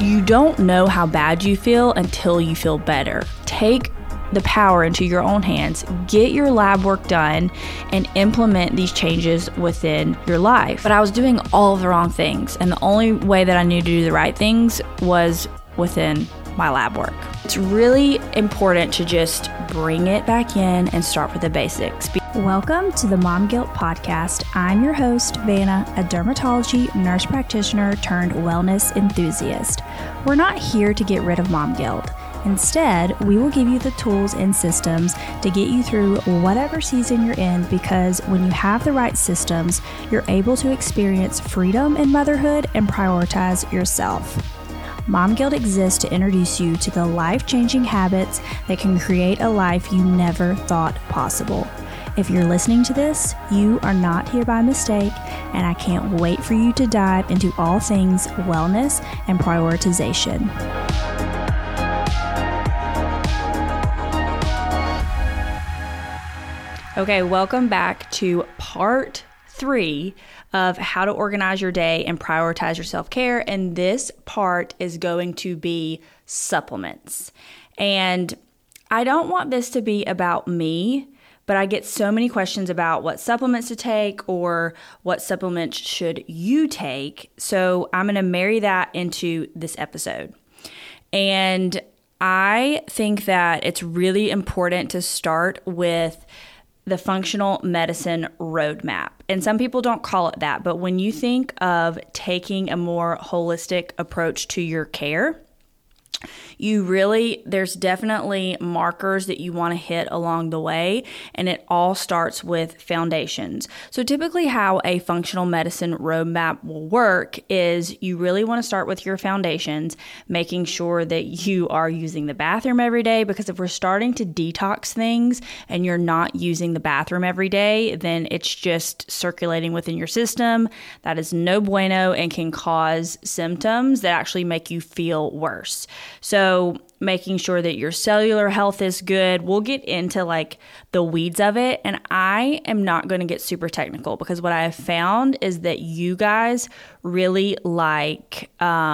You don't know how bad you feel until you feel better. Take the power into your own hands, get your lab work done, and implement these changes within your life. But I was doing all of the wrong things, and the only way that I knew to do the right things was within my lab work. It's really important to just bring it back in and start with the basics. Welcome to the Mom Guilt Podcast. I'm your host, Vanna, a dermatology nurse practitioner turned wellness enthusiast. We're not here to get rid of mom guilt. Instead, we will give you the tools and systems to get you through whatever season you're in, because when you have the right systems, you're able to experience freedom in motherhood and prioritize yourself. Mom Guilt exists to introduce you to the life-changing habits that can create a life you never thought possible. If you're listening to this, you are not here by mistake, and I can't wait for you to dive into all things wellness and prioritization. Okay, welcome back to part 3 of how to organize your day and prioritize your self-care. And this part is going to be supplements. And I don't want this to be about me, but I get so many questions about what supplements to take or what supplements should you take. So I'm going to marry that into this episode. And I think that it's really important to start with the functional medicine roadmap. And some people don't call it that, but when you think of taking a more holistic approach to your care, there's definitely markers that you want to hit along the way, and it all starts with foundations. So typically how a functional medicine roadmap will work is you really want to start with your foundations, making sure that you are using the bathroom every day, because if we're starting to detox things and you're not using the bathroom every day, then it's just circulating within your system. That is no bueno and can cause symptoms that actually make you feel worse. So making sure that your cellular health is good. We'll get into like the weeds of it. And I am not going to get super technical, because what I have found is that you guys really like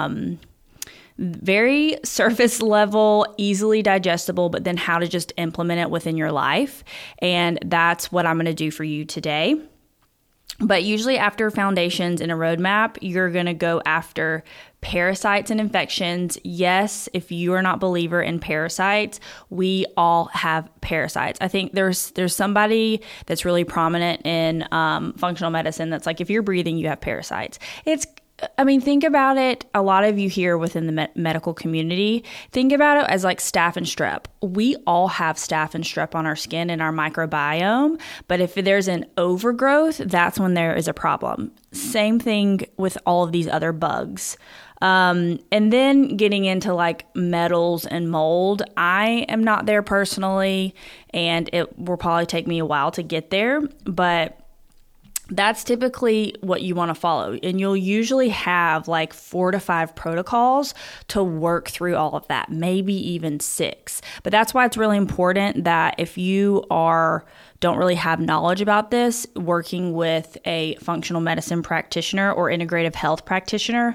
very surface level, easily digestible, but then how to just implement it within your life. And that's what I'm going to do for you today. But usually after foundations and a roadmap, you're going to go after parasites and infections. Yes, if you are not a believer in parasites, we all have parasites. I think there's somebody that's really prominent in functional medicine that's like, if you're breathing, you have parasites. Think about it. A lot of you here within the medical community, think about it as like staph and strep. We all have staph and strep on our skin and our microbiome, but if there's an overgrowth, that's when there is a problem. Same thing with all of these other bugs. And then getting into like metals and mold, I am not there personally, and it will probably take me a while to get there, but that's typically what you want to follow. And you'll usually have like 4 to 5 protocols to work through all of that, maybe even 6. But that's why it's really important that if you don't really have knowledge about this, working with a functional medicine practitioner or integrative health practitioner,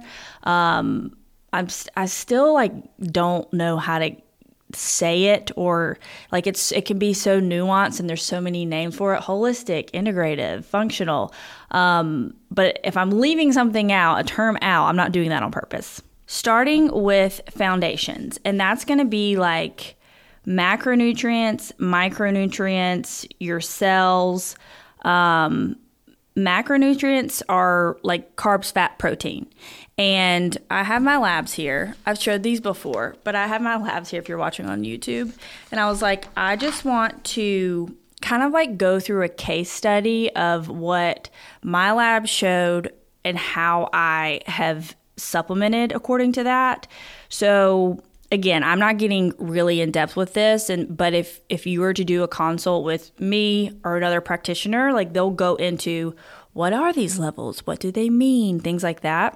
I still like don't know how to say it, or like it can be so nuanced and there's so many names for it: holistic, integrative, functional. But if I'm leaving something out, a term out, I'm not doing that on purpose. Starting with foundations, and that's going to be like macronutrients, micronutrients, your cells. Macronutrients are like carbs, fat, protein. And I have my labs here. I've showed these before, but I have my labs here if you're watching on YouTube. And I was like, I just want to kind of like go through a case study of what my lab showed and how I have supplemented according to that. So again, I'm not getting really in depth with this, but if you were to do a consult with me or another practitioner, like they'll go into what are these levels? What do they mean? Things like that.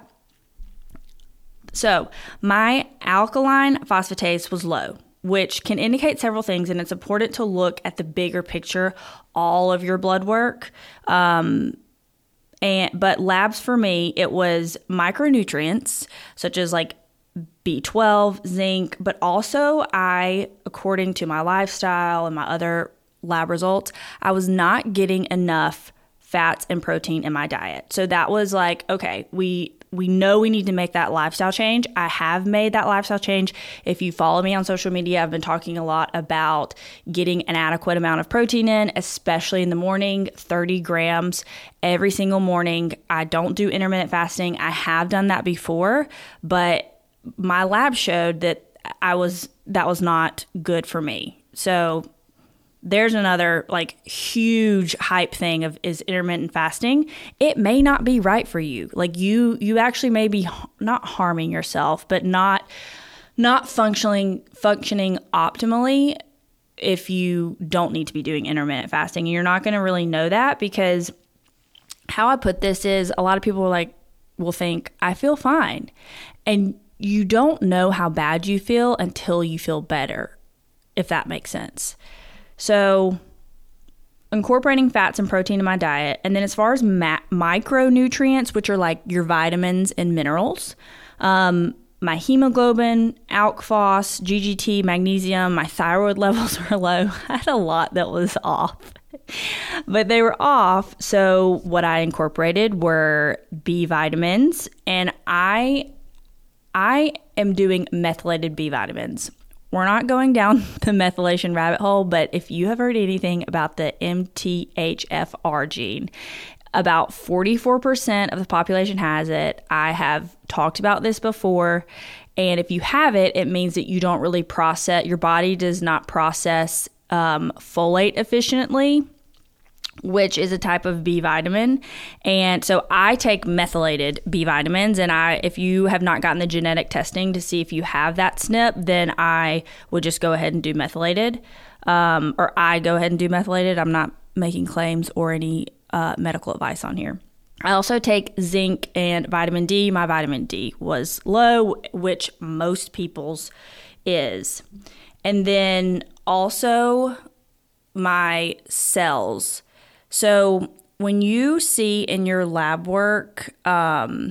So my alkaline phosphatase was low, which can indicate several things, and it's important to look at the bigger picture, all of your blood work. But labs for me, it was micronutrients such as like B12, zinc, but also according to my lifestyle and my other lab results, I was not getting enough fats and protein in my diet. So that was like, okay, we know we need to make that lifestyle change. I have made that lifestyle change. If you follow me on social media, I've been talking a lot about getting an adequate amount of protein in, especially in the morning, 30 grams every single morning. I don't do intermittent fasting. I have done that before, but my lab showed that that was not good for me. So there's another like huge hype thing is intermittent fasting. It may not be right for you. Like you actually may be not harming yourself, but not functioning optimally if you don't need to be doing intermittent fasting. You're not going to really know that, because how I put this is, a lot of people will think I feel fine, and you don't know how bad you feel until you feel better, if that makes sense. So incorporating fats and protein in my diet. And then as far as micronutrients, which are like your vitamins and minerals, my hemoglobin, ALK Phos, GGT, magnesium, my thyroid levels were low. I had a lot that was off, but they were off. So what I incorporated were B vitamins, and I am doing methylated B vitamins. We're not going down the methylation rabbit hole, but if you have heard anything about the MTHFR gene, about 44% of the population has it. I have talked about this before, and if you have it, it means that you don't really process, your body does not process folate efficiently, which is a type of B vitamin. And so I take methylated B vitamins, and if you have not gotten the genetic testing to see if you have that SNP, then I would just go ahead and do methylated, or I go ahead and do methylated. I'm not making claims or any medical advice on here. I also take zinc and vitamin D. My vitamin D was low, which most people's is. And then also my cells. So when you see in your lab work mitochondrial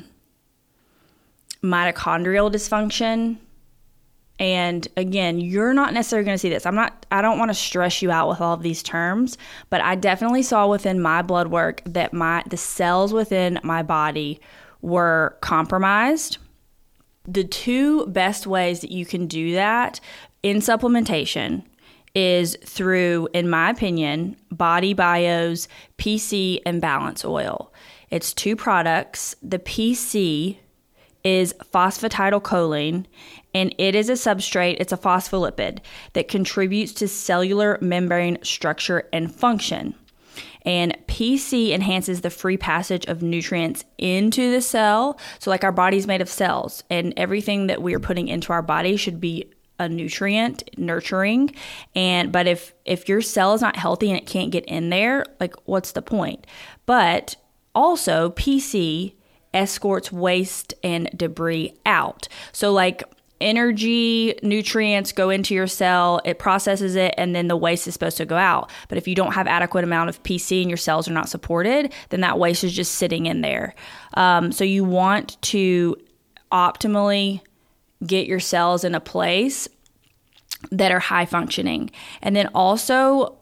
dysfunction, and again, you're not necessarily going to see this. I don't want to stress you out with all of these terms, but I definitely saw within my blood work that the cells within my body were compromised. The two best ways that you can do that in supplementation is through, in my opinion, Body Bio's PC and Balance Oil. It's two products. The PC is phosphatidylcholine, and it is a substrate, it's a phospholipid that contributes to cellular membrane structure and function. And PC enhances the free passage of nutrients into the cell. So like our body's made of cells, and everything that we're putting into our body should be a nutrient, nurturing. But if your cell is not healthy and it can't get in there, like what's the point? But also PC escorts waste and debris out. So like energy, nutrients go into your cell, it processes it, and then the waste is supposed to go out. But if you don't have adequate amount of PC and your cells are not supported, then that waste is just sitting in there. So you want to optimally get your cells in a place that are high functioning. And then also,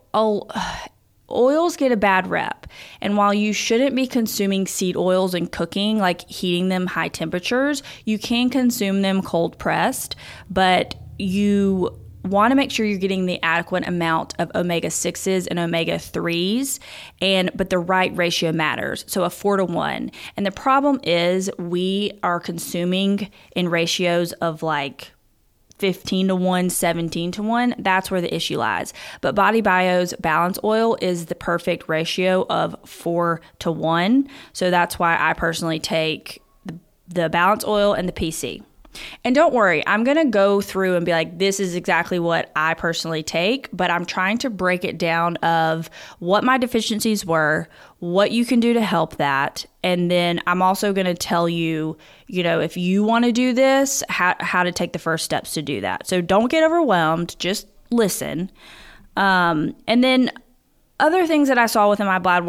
oils get a bad rep. And while you shouldn't be consuming seed oils and cooking, like heating them high temperatures, you can consume them cold pressed, but you want to make sure you're getting the adequate amount of omega-6s and omega-3s, but the right ratio matters. So a 4-to-1. And the problem is we are consuming in ratios of like 15-to-1, 17-to-1. That's where the issue lies. But Body Bio's Balance Oil is the perfect ratio of 4-to-1. So that's why I personally take the Balance Oil and the PC. And don't worry, I'm going to go through and be like, this is exactly what I personally take, but I'm trying to break it down of what my deficiencies were, what you can do to help that. And then I'm also going to tell you, if you want to do this, how to take the first steps to do that. So don't get overwhelmed, just listen. And then other things that I saw within my blood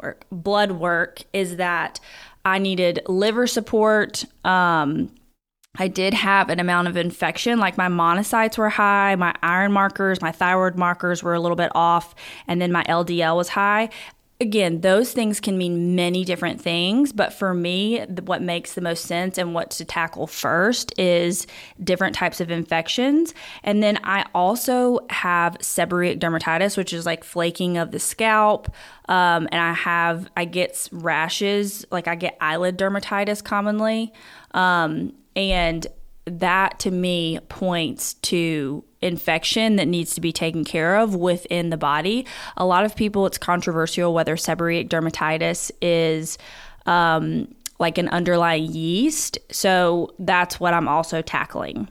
work is that I needed liver support, I did have an amount of infection, like my monocytes were high, my iron markers, my thyroid markers were a little bit off, and then my LDL was high. Again, those things can mean many different things, but for me, what makes the most sense and what to tackle first is different types of infections. And then I also have seborrheic dermatitis, which is like flaking of the scalp. And I get rashes, like I get eyelid dermatitis commonly. And that to me points to infection that needs to be taken care of within the body. A lot of people, it's controversial whether seborrheic dermatitis is like an underlying yeast. So that's what I'm also tackling.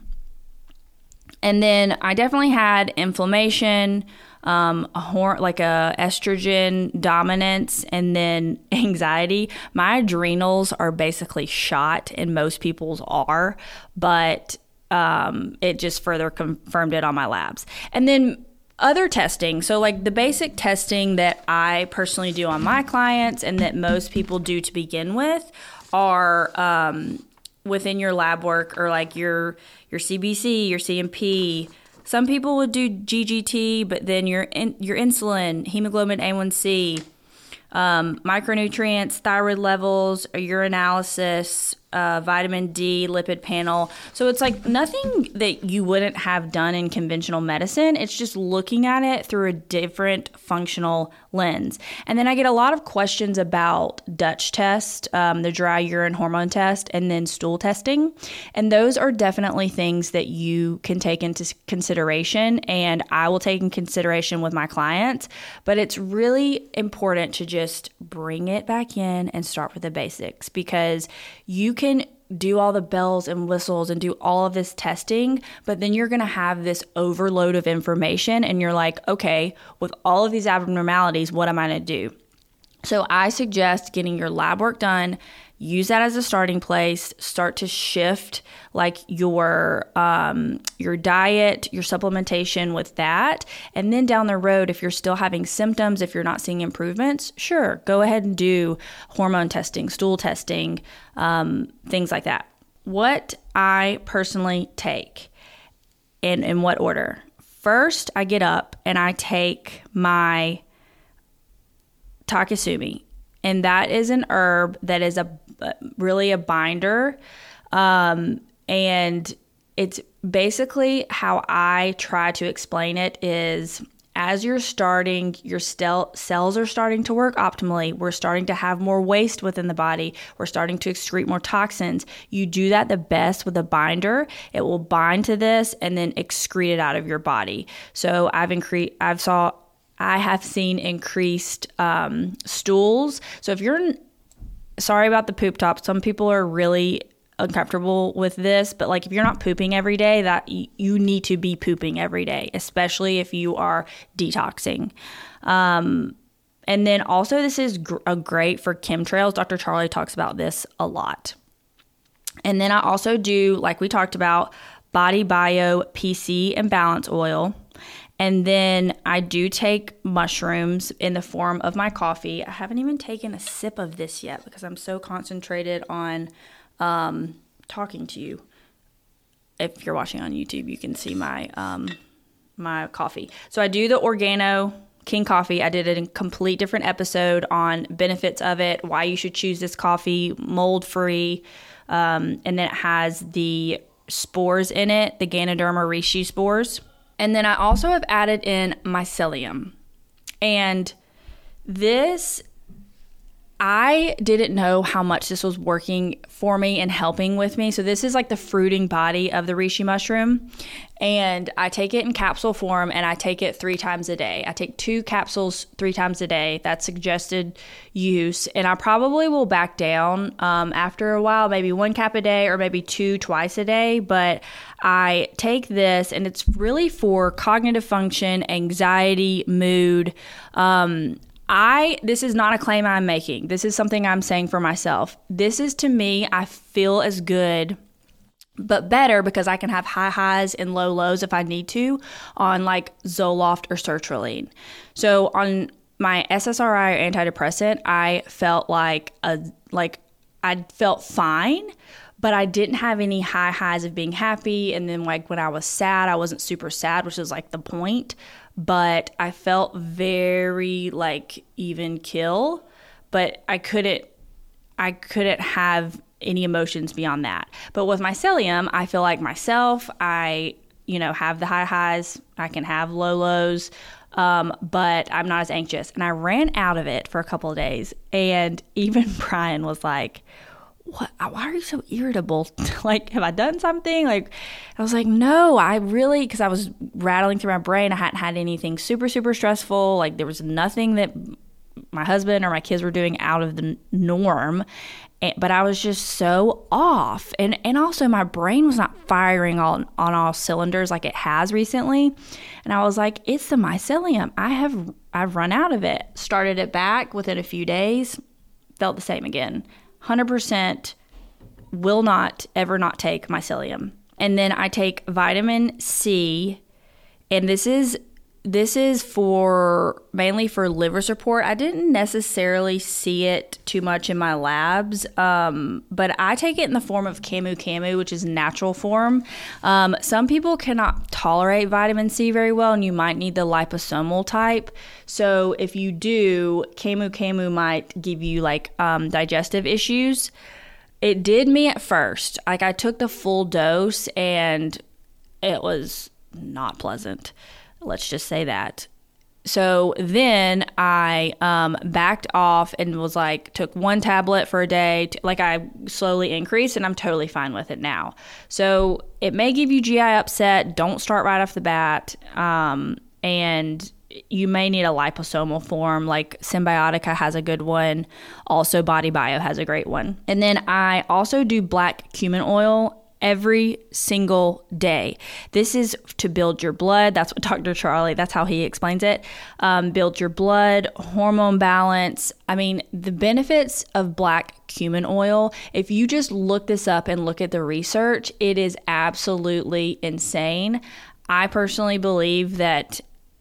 And then I definitely had inflammation, like a estrogen dominance, and then anxiety. My adrenals are basically shot, and most people's are, but it just further confirmed it on my labs. And then other testing. So like the basic testing that I personally do on my clients and that most people do to begin with are within your lab work, or like your CBC, your CMP. Some people would do GGT, but then your insulin, hemoglobin A1C, micronutrients, thyroid levels, a urinalysis, vitamin D, lipid panel. So it's like nothing that you wouldn't have done in conventional medicine. It's just looking at it through a different functional lens. And then I get a lot of questions about Dutch test, the dry urine hormone test, and then stool testing. And those are definitely things that you can take into consideration, and I will take in consideration with my clients. But it's really important to just bring it back in and start with the basics, because you can do all the bells and whistles and do all of this testing, but then you're going to have this overload of information and you're like, okay, with all of these abnormalities, what am I going to do? So I suggest getting your lab work done. Use that as a starting place. Start to shift like your diet, your supplementation with that. And then down the road, if you're still having symptoms, if you're not seeing improvements, sure, go ahead and do hormone testing, stool testing, things like that. What I personally take, and in what order? First, I get up and I take my Takesumi. And that is an herb that is really a binder. And it's basically how I try to explain it is, as you're starting, your cells are starting to work optimally. We're starting to have more waste within the body. We're starting to excrete more toxins. You do that the best with a binder. It will bind to this and then excrete it out of your body. So I have seen increased stools. So if you're sorry about the poop top, some people are really uncomfortable with this, but like if you're not pooping every day, that you need to be pooping every day, especially if you are detoxing. And then also this is great for chemtrails. Dr. Charlie talks about this a lot. And then I also do, like we talked about, Body Bio PC and Balance Oil. And then I do take mushrooms in the form of my coffee. I haven't even taken a sip of this yet because I'm so concentrated on talking to you. If you're watching on YouTube, you can see my my coffee. So I do the Organo King coffee. I did a complete different episode on benefits of it, why you should choose this coffee, mold-free, and then it has the spores in it, the Ganoderma reishi spores. And then I also have added in mycelium. And this, I didn't know how much this was working for me and helping with me. So this is like the fruiting body of the reishi mushroom. And I take it in capsule form and I take it 3 times a day. I take 2 capsules 3 times a day. That's suggested use. And I probably will back down after a while, maybe 1 cap a day or maybe 2 twice a day. But I take this and it's really for cognitive function, anxiety, mood. This is not a claim I'm making. This is something I'm saying for myself. This is, to me, I feel as good, but better because I can have high highs and low lows if I need to on like Zoloft or sertraline. So on my SSRI or antidepressant, I felt I felt fine, but I didn't have any high highs of being happy. And then like when I was sad, I wasn't super sad, which is like the point. But I felt very like even keel, but I couldn't have any emotions beyond that. But with mycelium, I feel like myself. I, have the high highs. I can have low lows, but I'm not as anxious. And I ran out of it for a couple of days. And even Brian was like, "What? Why are you so irritable? Like, have I done something?" Like, I was like, "No, because I was rattling through my brain. I hadn't had anything super, super stressful. Like, there was nothing that my husband or my kids were doing out of the norm. But I was just so off. And also my brain was not firing on all cylinders like it has recently. And I was like, it's the mycelium. I've run out of it. Started it back within a few days. Felt the same again. 100% will not ever not take mycelium. And then I take vitamin C, and this is mainly for liver support. I didn't necessarily see it too much in my labs, but I take it in the form of camu, which is natural form. Some people cannot tolerate vitamin C very well, and you might need the liposomal type. So if you do, camu might give you like digestive issues. It did me at first. Like I took the full dose, and it was not pleasant. Let's just say that. So then I backed off and was like, took one tablet for a day. Like I slowly increased, and I'm totally fine with it now. So it may give you GI upset. Don't start right off the bat. And you may need a liposomal form. Like Symbiotica has a good one. Also Body Bio has a great one. And then I also do black cumin oil every single day. This is to build your blood. That's what Dr. Charlie, that's how he explains it. Build your blood, hormone balance. I mean, the benefits of black cumin oil, if you just look this up and look at the research, it is absolutely insane. I personally believe that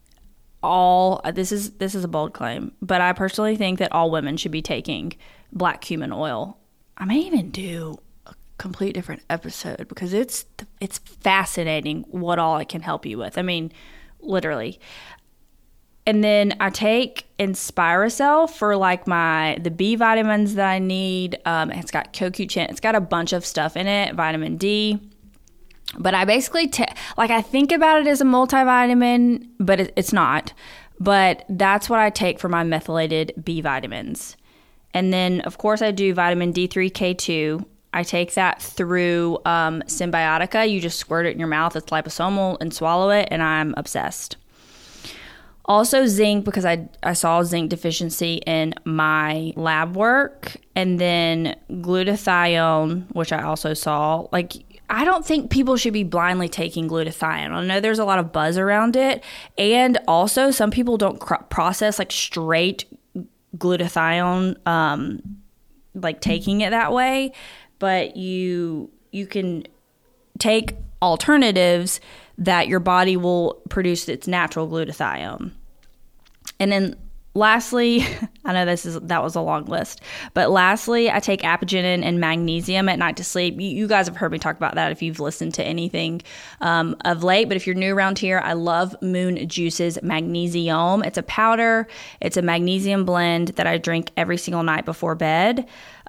this is a bold claim, but I personally think that all women should be taking black cumin oil. I may even do complete different episode because it's fascinating what all it can help you with. I mean, literally. And then I take Inspiracell for like the B vitamins that I need. It's got CoQ10. It's got a bunch of stuff in it, vitamin D. But I basically I think about it as a multivitamin, but it's not. But that's what I take for my methylated B vitamins. And then of course I do vitamin D3K2. I take that through Symbiotica. You just squirt it in your mouth. It's liposomal and swallow it, and I'm obsessed. Also zinc, because I saw zinc deficiency in my lab work. And then glutathione, which I also saw. Like, I don't think people should be blindly taking glutathione. I know there's a lot of buzz around it. And also some people don't process like straight glutathione, like taking it that way. But you can take alternatives that your body will produce its natural glutathione. And then lastly, I know that was a long list, but lastly, I take apigenin and magnesium at night to sleep. You guys have heard me talk about that if you've listened to anything of late, but if you're new around here, I love Moon Juice's Magnesium. It's a powder. It's a magnesium blend that I drink every single night before bed.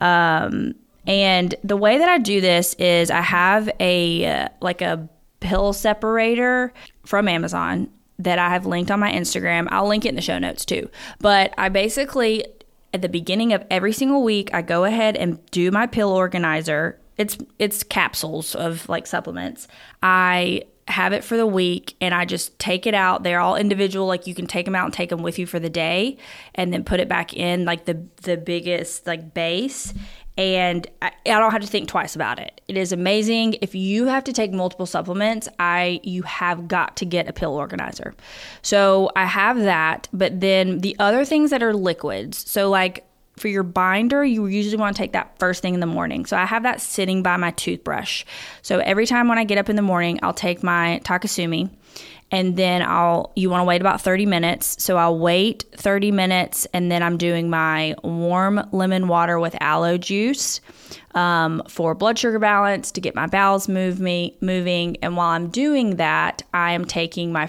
And the way that I do this is I have a pill separator from Amazon that I have linked on my Instagram. I'll link it in the show notes too. But I basically, at the beginning of every single week, I go ahead and do my pill organizer. It's capsules of like supplements. I have it for the week and I just take it out. They're all individual. Like you can take them out and take them with you for the day and then put it back in like the biggest like base. And I don't have to think twice about it. It is amazing. If you have to take multiple supplements, you have got to get a pill organizer. So I have that, but then the other things that are liquids. So like for your binder, you usually want to take that first thing in the morning. So I have that sitting by my toothbrush. So every time when I get up in the morning, I'll take my Takasumi And then you want to wait about 30 minutes. So I'll wait 30 minutes, and then I'm doing my warm lemon water with aloe juice for blood sugar balance, to get my bowels moving. And while I'm doing that, I am taking my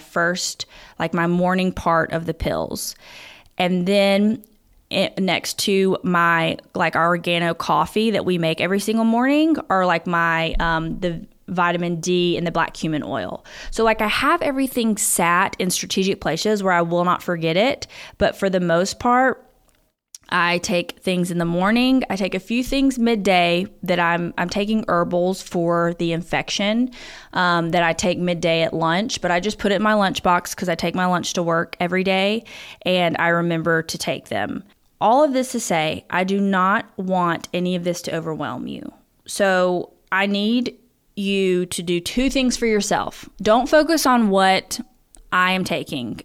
my morning part of the pills. And then next to my our Organo coffee that we make every single morning, are my the vitamin D and the black cumin oil. So I have everything sat in strategic places where I will not forget it. But for the most part, I take things in the morning. I take a few things midday that I'm taking herbals for the infection that I take midday at lunch, but I just put it in my lunchbox because I take my lunch to work every day and I remember to take them. All of this to say, I do not want any of this to overwhelm you. So I need you to do two things for yourself. Don't focus on what I am taking.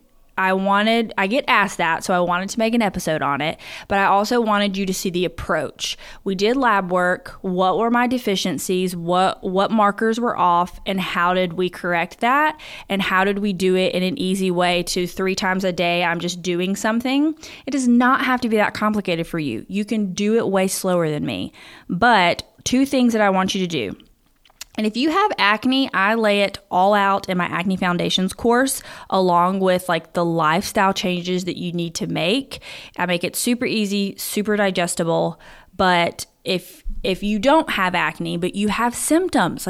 I get asked that, so I wanted to make an episode on it, but I also wanted you to see the approach. We did lab work. What were my deficiencies? What markers were off, and how did we correct that? And how did we do it in an easy way to 3 times a day I'm just doing something? It does not have to be that complicated for you. You can do it way slower than me. But 2 things that I want you to do. And if you have acne, I lay it all out in my Acne Foundations course, along with the lifestyle changes that you need to make. I make it super easy, super digestible. But if you don't have acne, but you have symptoms,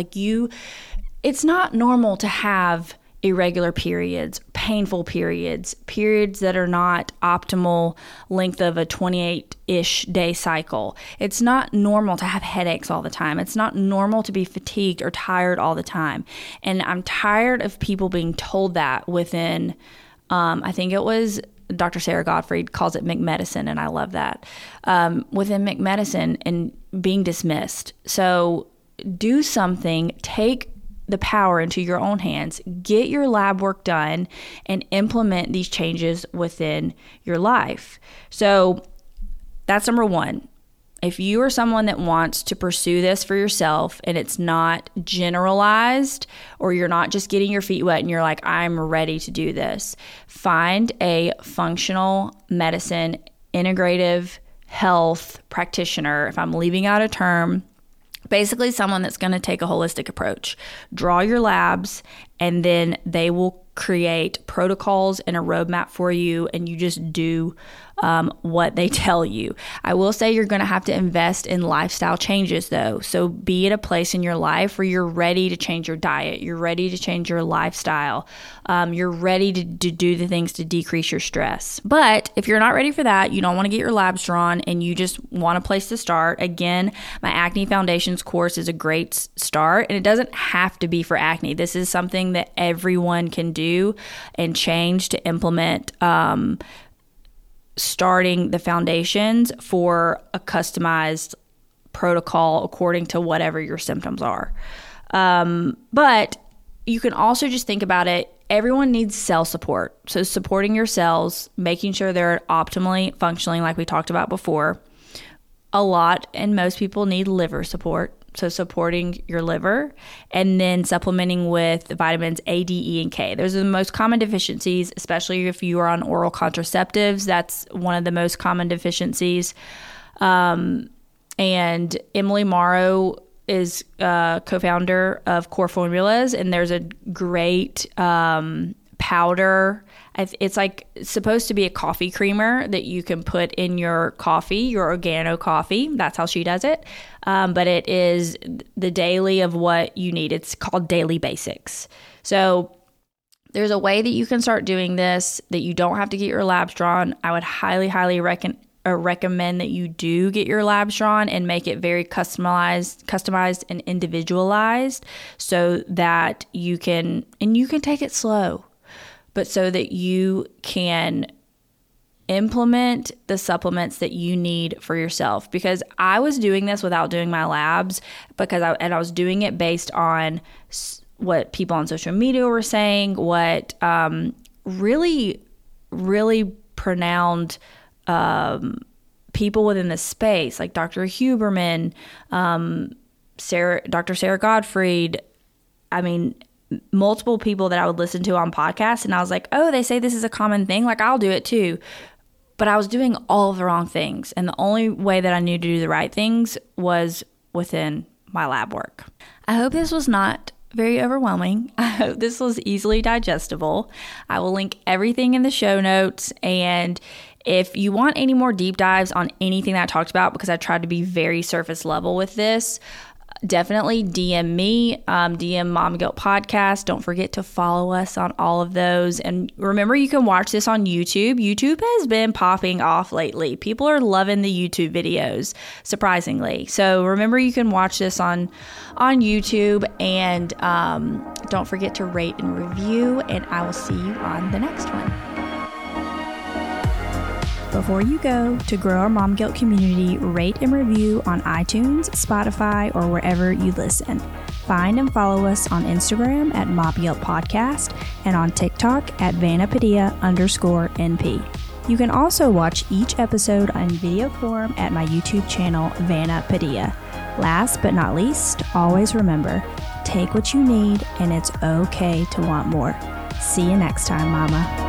it's not normal to have irregular periods, painful periods that are not optimal length of a 28-ish day cycle. It's not normal to have headaches all the time. It's not normal to be fatigued or tired all the time. And I'm tired of people being told that within, I think it was Dr. Sarah Gottfried calls it McMedicine, and I love that, within McMedicine, and being dismissed. So do something, take the power into your own hands, get your lab work done, and implement these changes within your life. So that's number 1. If you are someone that wants to pursue this for yourself and it's not generalized, or you're not just getting your feet wet and you're I'm ready to do this, find a functional medicine, integrative health practitioner. If I'm leaving out a term, basically someone that's going to take a holistic approach. Draw your labs, and then they will create protocols and a roadmap for you, and you just do what they tell you. I will say you're going to have to invest in lifestyle changes though. So be at a place in your life where you're ready to change your diet. You're ready to change your lifestyle. You're ready to do the things to decrease your stress. But if you're not ready for that, you don't want to get your labs drawn, and you just want a place to start, again, my Acne Foundations course is a great start, and it doesn't have to be for acne. This is something that everyone can do and change to implement, starting the foundations for a customized protocol according to whatever your symptoms are. But you can also just think about it. Everyone needs cell support. So supporting your cells, making sure they're optimally functioning like we talked about before. A lot and most people need liver support. So supporting your liver, and then supplementing with vitamins A, D, E, and K. Those are the most common deficiencies, especially if you are on oral contraceptives. That's one of the most common deficiencies. And Emily Morrow is co-founder of Core Formulas, and there's a great powder. It's supposed to be a coffee creamer that you can put in your coffee, your Organo coffee. That's how she does it. But it is the daily of what you need. It's called Daily Basics. So there's a way that you can start doing this that you don't have to get your labs drawn. I would highly, highly recommend that you do get your labs drawn and make it very customized and individualized, so that you can take it slow, but so that you can implement the supplements that you need for yourself. Because I was doing this without doing my labs, I was doing it based on what people on social media were saying, what really, really pronounced people within the space, like Dr. Huberman, Dr. Sarah Gottfried. I mean, multiple people that I would listen to on podcasts, and I was like, oh, they say this is a common thing, like I'll do it too. But I was doing all of the wrong things, and the only way that I knew to do the right things was within my lab work. I hope this was not very overwhelming. I hope this was easily digestible. I will link everything in the show notes, and if you want any more deep dives on anything that I talked about, because I tried to be very surface level with this, definitely DM me, DM Mom Guilt Podcast. Don't forget to follow us on all of those. And remember, you can watch this on YouTube. YouTube has been popping off lately. People are loving the YouTube videos, surprisingly. So remember, you can watch this on YouTube. And don't forget to rate and review. And I will see you on the next one. Before you go, to grow our Mom Guilt community, rate and review on iTunes, Spotify, or wherever you listen. Find and follow us on Instagram at Mom Guilt Podcast and on TikTok at Vanna_NP. You can also watch each episode on video form at my YouTube channel, Vanna Padilla. Last but not least, always remember, take what you need and it's okay to want more. See you next time, Mama.